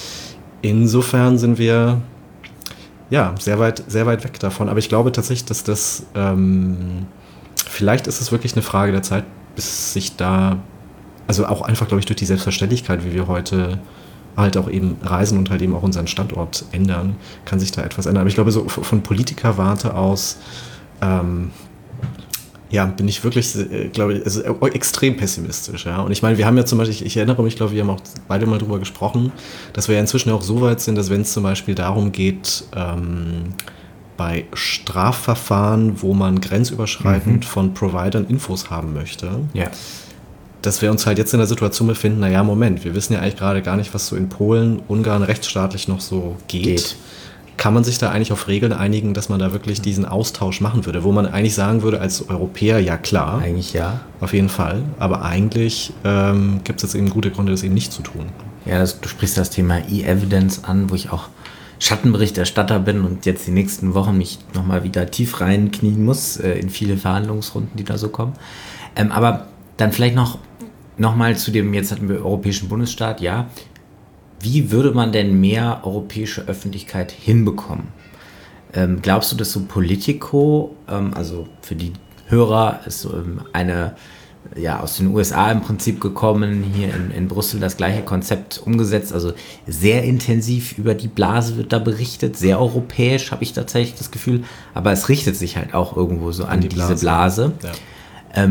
[SPEAKER 2] Insofern sind wir ja sehr weit, sehr weit weg davon. Aber ich glaube tatsächlich, dass das ähm, vielleicht ist es wirklich eine Frage der Zeit, bis sich da, also auch einfach, glaube ich, durch die Selbstverständlichkeit, wie wir heute halt auch eben reisen und halt eben auch unseren Standort ändern, kann sich da etwas ändern. Aber ich glaube, so von Politikerwarte aus ähm, ja, bin ich wirklich, äh, glaube ich, also extrem pessimistisch. Ja? Und ich meine, wir haben ja zum Beispiel, ich, ich erinnere mich, glaube ich, wir haben auch beide mal drüber gesprochen, dass wir ja inzwischen auch so weit sind, dass wenn es zum Beispiel darum geht, ähm, bei Strafverfahren, wo man grenzüberschreitend mhm. von Providern Infos haben möchte,
[SPEAKER 1] ja.
[SPEAKER 2] dass wir uns halt jetzt in der Situation befinden, naja, Moment, wir wissen ja eigentlich gerade gar nicht, was so in Polen, Ungarn rechtsstaatlich noch so geht. geht. Kann man sich da eigentlich auf Regeln einigen, dass man da wirklich diesen Austausch machen würde, wo man eigentlich sagen würde, als Europäer, ja klar.
[SPEAKER 1] Eigentlich ja.
[SPEAKER 2] Auf jeden Fall. Aber eigentlich ähm, gibt es jetzt eben gute Gründe, das eben nicht zu tun.
[SPEAKER 1] Ja, das, du sprichst das Thema E-Evidence an, wo ich auch Schattenberichterstatter bin und jetzt die nächsten Wochen mich nochmal wieder tief reinknien muss äh, in viele Verhandlungsrunden, die da so kommen. Ähm, aber dann vielleicht noch Nochmal zu dem, jetzt hatten wir europäischen Bundesstaat, ja. Wie würde man denn mehr europäische Öffentlichkeit hinbekommen? Ähm, glaubst du, dass so Politico, ähm, also für die Hörer ist so ähm, eine, ja, aus den U S A im Prinzip gekommen, hier in, in Brüssel das gleiche Konzept umgesetzt, also sehr intensiv über die Blase wird da berichtet, sehr europäisch, habe ich tatsächlich das Gefühl, aber es richtet sich halt auch irgendwo so an, an die diese Blase. Blase. Ja. Ähm,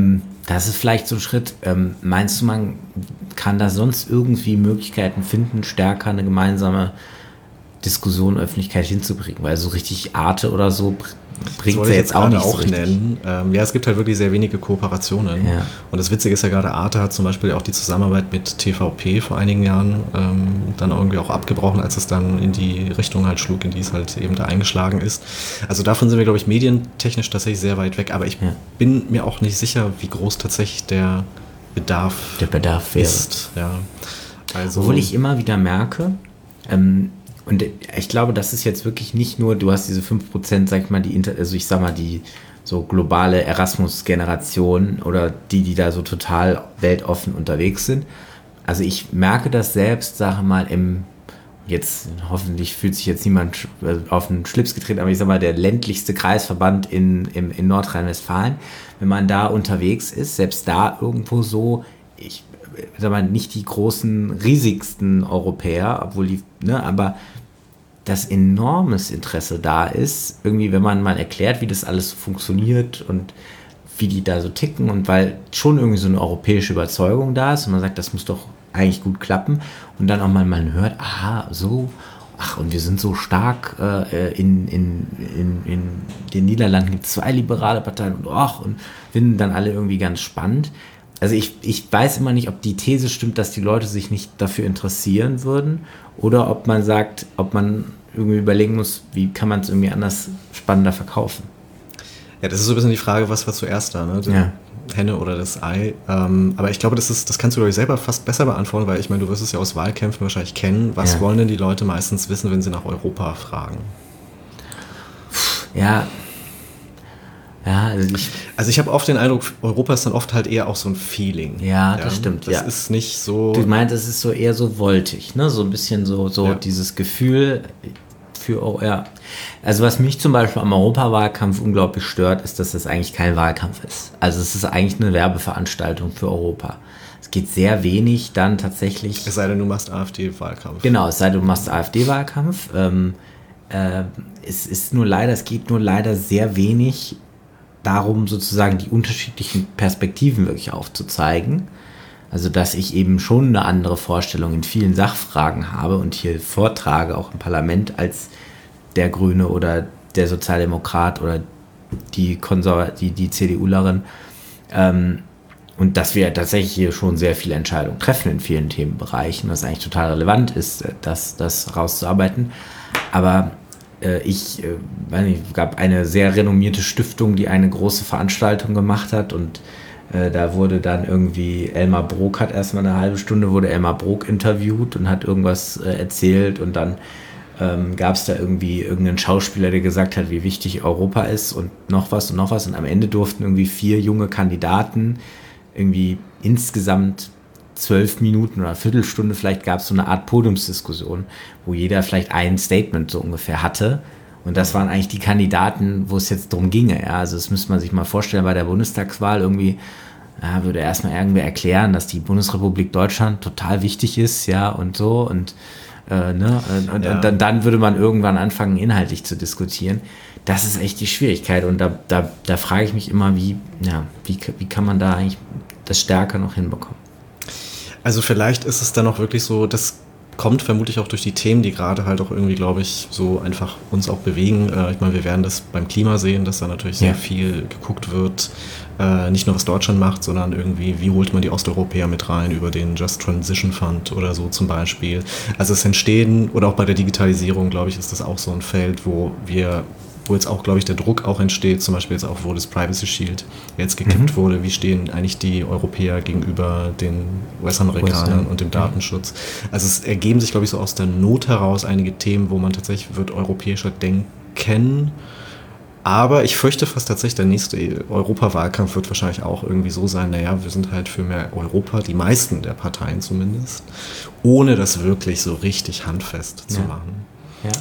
[SPEAKER 1] Das ist vielleicht so ein Schritt. Ähm, meinst du, man kann da sonst irgendwie Möglichkeiten finden, stärker eine gemeinsame Diskussion, Öffentlichkeit hinzubringen? Weil so richtig Arte oder so bringt sie jetzt auch nicht
[SPEAKER 2] auch
[SPEAKER 1] so
[SPEAKER 2] nennen. Ähm, ja, es gibt halt wirklich sehr wenige Kooperationen. Ja. Und das Witzige ist ja gerade, Arte hat zum Beispiel auch die Zusammenarbeit mit T V P vor einigen Jahren ähm, dann irgendwie auch abgebrochen, als es dann in die Richtung halt schlug, in die es halt eben da eingeschlagen ist. Also davon sind wir, glaube ich, medientechnisch tatsächlich sehr weit weg. Aber ich ja. bin mir auch nicht sicher, wie groß tatsächlich der Bedarf,
[SPEAKER 1] der Bedarf
[SPEAKER 2] ist. Ja.
[SPEAKER 1] Also, obwohl ich immer wieder merke, ähm, und ich glaube, das ist jetzt wirklich nicht nur, du hast diese fünf Prozent, sag ich mal, die, Inter- also ich sag mal, die so globale Erasmus-Generation oder die, die da so total weltoffen unterwegs sind. Also ich merke das selbst, sage mal, im, jetzt hoffentlich fühlt sich jetzt niemand auf den Schlips getreten, aber ich sag mal, der ländlichste Kreisverband in, in, in Nordrhein-Westfalen, wenn man da unterwegs ist, selbst da irgendwo so, ich sag mal, nicht die großen, riesigsten Europäer, obwohl die, ne, aber dass enormes Interesse da ist, irgendwie, wenn man mal erklärt, wie das alles so funktioniert und wie die da so ticken und weil schon irgendwie so eine europäische Überzeugung da ist und man sagt, das muss doch eigentlich gut klappen und dann auch mal man hört, aha, so, ach, und wir sind so stark, äh, in, in, in, in den Niederlanden gibt es zwei liberale Parteien und ach, und finden dann alle irgendwie ganz spannend. Also ich, ich weiß immer nicht, ob die These stimmt, dass die Leute sich nicht dafür interessieren würden oder ob man sagt, ob man irgendwie überlegen muss, wie kann man es irgendwie anders spannender verkaufen.
[SPEAKER 2] Ja, das ist so ein bisschen die Frage, was war zuerst da, ne? Die
[SPEAKER 1] ja.
[SPEAKER 2] Henne oder das Ei. Ähm, aber ich glaube, das ist, das kannst du, glaube ich, selber fast besser beantworten, weil ich meine, du wirst es ja aus Wahlkämpfen wahrscheinlich kennen. Was ja. wollen denn die Leute meistens wissen, wenn sie nach Europa fragen?
[SPEAKER 1] Ja, Ja, also ich,
[SPEAKER 2] also ich habe oft den Eindruck, Europa ist dann oft halt eher auch so ein Feeling.
[SPEAKER 1] Ja, das ja? stimmt.
[SPEAKER 2] Das
[SPEAKER 1] ja.
[SPEAKER 2] ist nicht so...
[SPEAKER 1] Du meinst, es ist so eher so woltig, ne? So ein bisschen so, so ja. dieses Gefühl für... Oh, ja. Also was mich zum Beispiel am Europawahlkampf unglaublich stört, ist, dass das eigentlich kein Wahlkampf ist. Also es ist eigentlich eine Werbeveranstaltung für Europa. Es geht sehr wenig dann tatsächlich...
[SPEAKER 2] Es sei denn, du machst AfD-Wahlkampf.
[SPEAKER 1] Genau, es sei denn, du machst AfD-Wahlkampf. Ähm, äh, es ist nur leider, es geht nur leider sehr wenig darum, sozusagen die unterschiedlichen Perspektiven wirklich aufzuzeigen. Also, dass ich eben schon eine andere Vorstellung in vielen Sachfragen habe und hier vortrage, auch im Parlament, als der Grüne oder der Sozialdemokrat oder die, Konserva- die, die CDUlerin. Ähm, und dass wir tatsächlich hier schon sehr viele Entscheidungen treffen in vielen Themenbereichen, was eigentlich total relevant ist, das, das rauszuarbeiten. Aber Ich, äh, weiß nicht, es gab eine sehr renommierte Stiftung, die eine große Veranstaltung gemacht hat und äh, da wurde dann irgendwie, Elmar Brok hat erstmal eine halbe Stunde, wurde Elmar Brok interviewt und hat irgendwas äh, erzählt und dann ähm, gab es da irgendwie irgendeinen Schauspieler, der gesagt hat, wie wichtig Europa ist und noch was und noch was und am Ende durften irgendwie vier junge Kandidaten irgendwie insgesamt zwölf Minuten oder eine Viertelstunde, vielleicht gab es so eine Art Podiumsdiskussion, wo jeder vielleicht ein Statement so ungefähr hatte. Und das waren eigentlich die Kandidaten, wo es jetzt drum ginge. Ja? Also das müsste man sich mal vorstellen, bei der Bundestagswahl irgendwie ja, würde erstmal irgendwer erklären, dass die Bundesrepublik Deutschland total wichtig ist, ja, und so. Und, äh, ne? und, ja. und dann, dann würde man irgendwann anfangen, inhaltlich zu diskutieren. Das ist echt die Schwierigkeit. Und da, da, da frage ich mich immer, wie, ja, wie, wie kann man da eigentlich das stärker noch hinbekommen?
[SPEAKER 2] Also vielleicht ist es dann auch wirklich so, das kommt vermutlich auch durch die Themen, die gerade halt auch irgendwie, glaube ich, so einfach uns auch bewegen. Äh, ich meine, wir werden das beim Klima sehen, dass da natürlich sehr ja. viel geguckt wird. Äh, nicht nur, was Deutschland macht, sondern irgendwie, wie holt man die Osteuropäer mit rein über den Just Transition Fund oder so zum Beispiel. Also es entstehen, oder auch bei der Digitalisierung, glaube ich, ist das auch so ein Feld, wo wir wo jetzt auch, glaube ich, der Druck auch entsteht, zum Beispiel jetzt auch, wo das Privacy Shield jetzt gekippt mhm. wurde, wie stehen eigentlich die Europäer gegenüber den U S-Amerikanern und dem Datenschutz. Also es ergeben sich, glaube ich, so aus der Not heraus einige Themen, wo man tatsächlich wird europäischer denken, aber ich fürchte fast tatsächlich, der nächste Europawahlkampf wird wahrscheinlich auch irgendwie so sein, naja, wir sind halt für mehr Europa, die meisten der Parteien zumindest, ohne das wirklich so richtig handfest ja. zu machen.
[SPEAKER 1] Ja.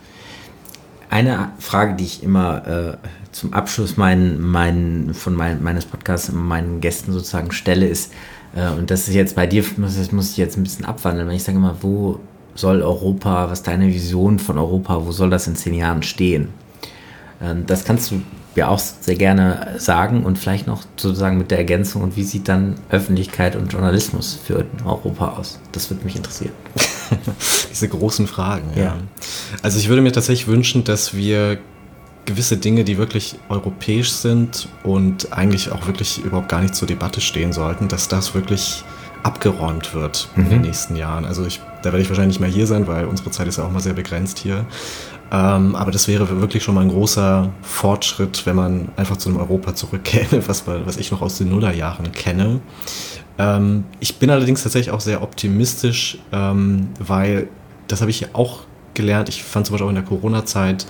[SPEAKER 1] Eine Frage, die ich immer äh, zum Abschluss mein, mein, von mein, meines Podcasts meinen Gästen sozusagen stelle, ist, äh, und das ist jetzt bei dir, das muss ich jetzt ein bisschen abwandeln, wenn ich sage immer, wo soll Europa, was ist deine Vision von Europa, wo soll das in zehn Jahren stehen? Äh, das kannst du wir auch sehr gerne sagen und vielleicht noch sozusagen mit der Ergänzung, und wie sieht dann Öffentlichkeit und Journalismus für Europa aus? Das würde mich interessieren.
[SPEAKER 2] Diese großen Fragen, ja.
[SPEAKER 1] ja.
[SPEAKER 2] Also ich würde mir tatsächlich wünschen, dass wir gewisse Dinge, die wirklich europäisch sind und eigentlich auch wirklich überhaupt gar nicht zur Debatte stehen sollten, dass das wirklich abgeräumt wird mhm. in den nächsten Jahren. Also ich, da werde ich wahrscheinlich nicht mehr hier sein, weil unsere Zeit ist ja auch mal sehr begrenzt hier. Ähm, aber das wäre wirklich schon mal ein großer Fortschritt, wenn man einfach zu einem Europa zurückkäme, was, was ich noch aus den Nullerjahren kenne. Ähm, ich bin allerdings tatsächlich auch sehr optimistisch, ähm, weil, das habe ich auch gelernt, ich fand zum Beispiel auch in der Corona-Zeit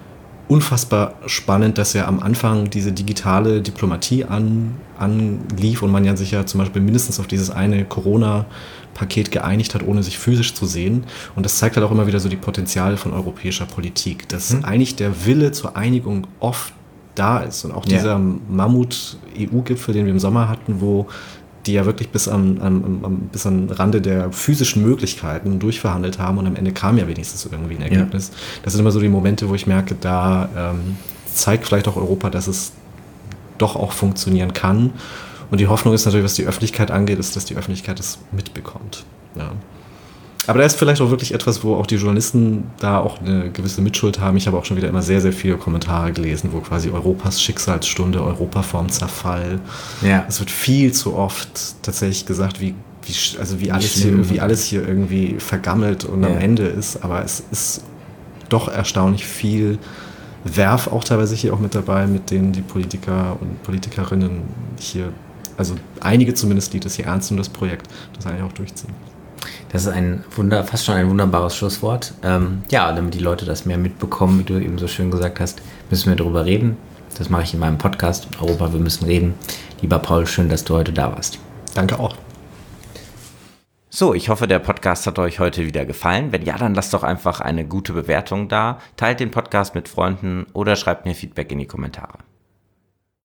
[SPEAKER 2] unfassbar spannend, dass ja am Anfang diese digitale Diplomatie an, anlief und man ja sich ja zum Beispiel mindestens auf dieses eine Corona-Paket geeinigt hat, ohne sich physisch zu sehen. Und das zeigt halt auch immer wieder so die Potenziale von europäischer Politik, dass hm. eigentlich der Wille zur Einigung oft da ist. Und auch ja. dieser Mammut-E U-Gipfel, den wir im Sommer hatten, wo die ja wirklich bis am, am, am, bis am Rande der physischen Möglichkeiten durchverhandelt haben und am Ende kam ja wenigstens irgendwie ein Ergebnis. Ja. Das sind immer so die Momente, wo ich merke, da ähm, zeigt vielleicht auch Europa, dass es doch auch funktionieren kann. Und die Hoffnung ist natürlich, was die Öffentlichkeit angeht, ist, dass die Öffentlichkeit es mitbekommt. Ja. Aber da ist vielleicht auch wirklich etwas, wo auch die Journalisten da auch eine gewisse Mitschuld haben. Ich habe auch schon wieder immer sehr, sehr viele Kommentare gelesen, wo quasi Europas Schicksalsstunde, Europa vorm Zerfall. Ja. Es wird viel zu oft tatsächlich gesagt, wie, wie, also wie, alles hier, wie alles hier irgendwie vergammelt und ja. am Ende ist. Aber es ist doch erstaunlich viel Werf auch teilweise hier auch mit dabei, mit denen die Politiker und Politikerinnen hier, also einige zumindest, die das hier ernst nehmen, das Projekt, das eigentlich auch durchziehen.
[SPEAKER 1] Das ist ein Wunder, fast schon ein wunderbares Schlusswort. Ähm, ja, damit die Leute das mehr mitbekommen, wie du eben so schön gesagt hast, müssen wir darüber reden. Das mache ich in meinem Podcast Europa, wir müssen reden. Lieber Paul, schön, dass du heute da warst.
[SPEAKER 2] Danke auch.
[SPEAKER 1] So, ich hoffe, der Podcast hat euch heute wieder gefallen. Wenn ja, dann lasst doch einfach eine gute Bewertung da, teilt den Podcast mit Freunden oder schreibt mir Feedback in die Kommentare.